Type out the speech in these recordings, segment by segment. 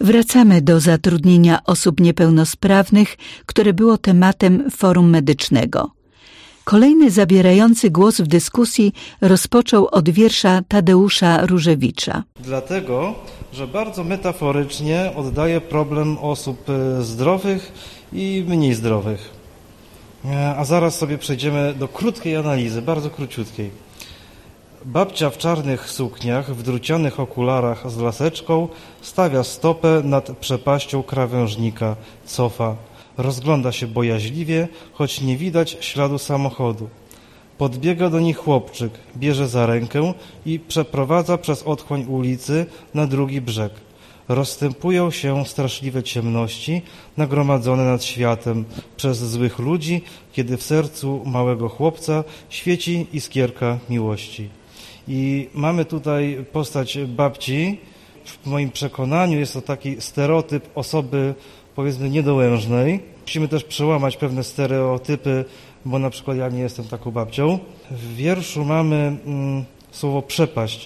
Wracamy do zatrudnienia osób niepełnosprawnych, które było tematem forum medycznego. Kolejny zabierający głos w dyskusji rozpoczął od wiersza Tadeusza Różewicza. Dlatego, że bardzo metaforycznie oddaje problem osób zdrowych i mniej zdrowych. A zaraz sobie przejdziemy do krótkiej analizy, bardzo króciutkiej. Babcia w czarnych sukniach, w drucianych okularach z laseczką stawia stopę nad przepaścią krawężnika, cofa. Rozgląda się bojaźliwie, choć nie widać śladu samochodu. Podbiega do niej chłopczyk, bierze za rękę i przeprowadza przez otchłań ulicy na drugi brzeg. Rozstępują się straszliwe ciemności nagromadzone nad światem przez złych ludzi, kiedy w sercu małego chłopca świeci iskierka miłości. I mamy tutaj postać babci. W moim przekonaniu jest to taki stereotyp osoby, powiedzmy, niedołężnej. Musimy też przełamać pewne stereotypy, bo na przykład ja nie jestem taką babcią. W wierszu mamy słowo przepaść.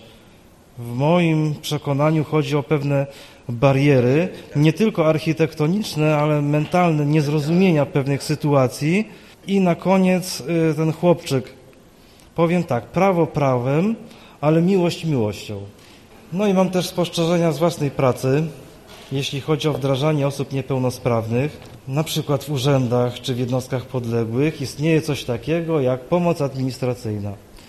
W moim przekonaniu chodzi o pewne bariery, nie tylko architektoniczne, ale mentalne, niezrozumienia pewnych sytuacji. I na koniec ten chłopczyk. Powiem tak, prawo prawem, ale miłość miłością. No i mam też spostrzeżenia z własnej pracy, jeśli chodzi o wdrażanie osób niepełnosprawnych. Na przykład w urzędach czy w jednostkach podległych istnieje coś takiego jak pomoc administracyjna.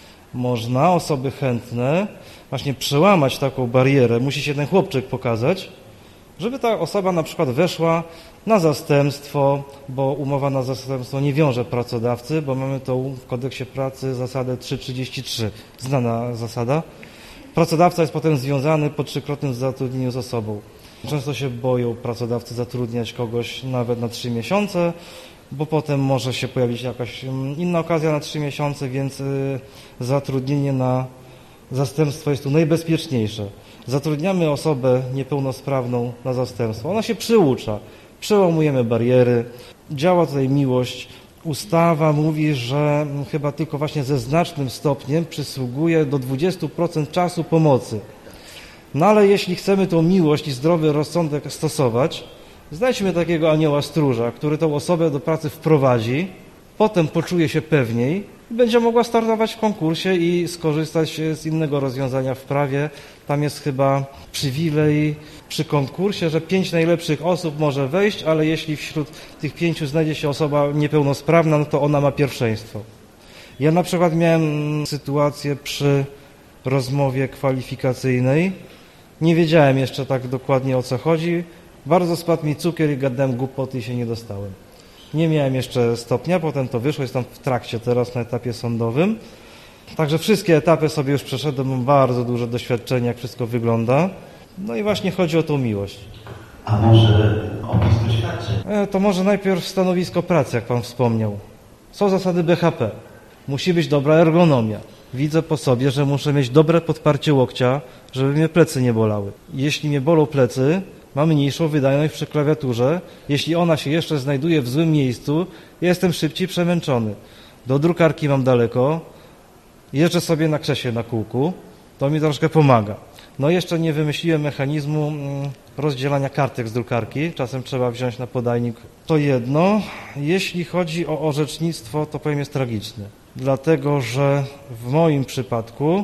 Można osoby chętne właśnie przełamać taką barierę, musi się ten chłopczyk pokazać, żeby ta osoba na przykład weszła na zastępstwo, bo umowa na zastępstwo nie wiąże pracodawcy, bo mamy tą w kodeksie pracy zasadę 3:33, znana zasada. Pracodawca jest potem związany po trzykrotnym zatrudnieniu z osobą. Często się boją pracodawcy zatrudniać kogoś nawet na 3 miesiące, bo potem może się pojawić jakaś inna okazja na 3 miesiące, więc zatrudnienie na zastępstwo jest tu najbezpieczniejsze. Zatrudniamy osobę niepełnosprawną na zastępstwo. Ona się przyucza. Przełamujemy bariery. Działa tutaj miłość. Ustawa mówi, że chyba tylko właśnie ze znacznym stopniem przysługuje do 20% czasu pomocy. No ale jeśli chcemy tą miłość i zdrowy rozsądek stosować, znajdźmy takiego anioła stróża, który tą osobę do pracy wprowadzi, potem poczuje się pewniej i będzie mogła startować w konkursie i skorzystać z innego rozwiązania w prawie. Tam jest chyba przywilej przy konkursie, że 5 najlepszych osób może wejść, ale jeśli wśród tych 5 znajdzie się osoba niepełnosprawna, no to ona ma pierwszeństwo. Ja na przykład miałem sytuację przy rozmowie kwalifikacyjnej. Nie wiedziałem jeszcze tak dokładnie, o co chodzi. Bardzo spadł mi cukier i gadałem głupoty i się nie dostałem. Nie miałem jeszcze stopnia, potem to wyszło, jestem w trakcie teraz na etapie sądowym. Także wszystkie etapy sobie już przeszedłem, mam bardzo duże doświadczenie, jak wszystko wygląda. No i właśnie chodzi o tą miłość. A może opis doświadczeń? To może najpierw stanowisko pracy, jak Pan wspomniał. Są zasady BHP. Musi być dobra ergonomia. Widzę po sobie, że muszę mieć dobre podparcie łokcia, żeby mnie plecy nie bolały. Jeśli mnie bolą plecy, mam mniejszą wydajność przy klawiaturze. Jeśli ona się jeszcze znajduje w złym miejscu, jestem szybciej przemęczony. Do drukarki mam daleko, jeżdżę sobie na krześle na kółku, to mi troszkę pomaga. No jeszcze nie wymyśliłem mechanizmu rozdzielania kartek z drukarki, czasem trzeba wziąć na podajnik. To jedno. Jeśli chodzi o orzecznictwo, to powiem, jest tragiczne. Dlatego, że w moim przypadku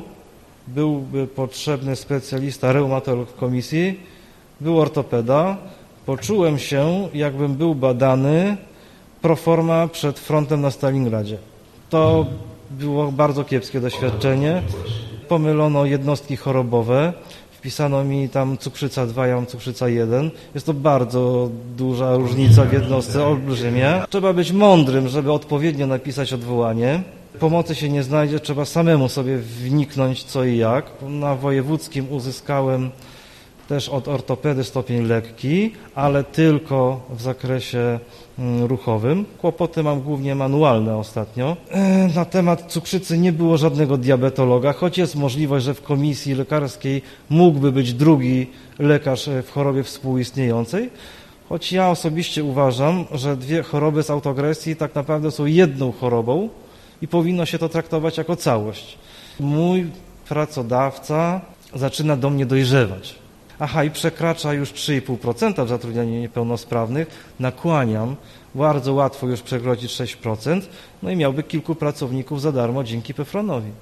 byłby potrzebny specjalista, reumatolog w komisji, był ortopeda. Poczułem się, jakbym był badany pro forma przed frontem na Stalingradzie. To było bardzo kiepskie doświadczenie. Pomylono jednostki chorobowe. Wpisano mi tam cukrzyca 2, ja mam cukrzyca 1. Jest to bardzo duża różnica w jednostce, olbrzymia. Trzeba być mądrym, żeby odpowiednio napisać odwołanie. Pomocy się nie znajdzie, trzeba samemu sobie wniknąć co i jak. Na wojewódzkim uzyskałem też od ortopedy stopień lekki, ale tylko w zakresie ruchowym. Kłopoty mam głównie manualne ostatnio. Na temat cukrzycy nie było żadnego diabetologa, choć jest możliwość, że w komisji lekarskiej mógłby być drugi lekarz w chorobie współistniejącej. Choć ja osobiście uważam, że 2 choroby z autoagresji tak naprawdę są jedną chorobą i powinno się to traktować jako całość. Mój pracodawca zaczyna do mnie dojrzewać. Aha, i przekracza już 3,5% w zatrudnianiu niepełnosprawnych, nakłaniam, bardzo łatwo już przekroczyć 6%, no i miałby kilku pracowników za darmo dzięki PFRON-owi.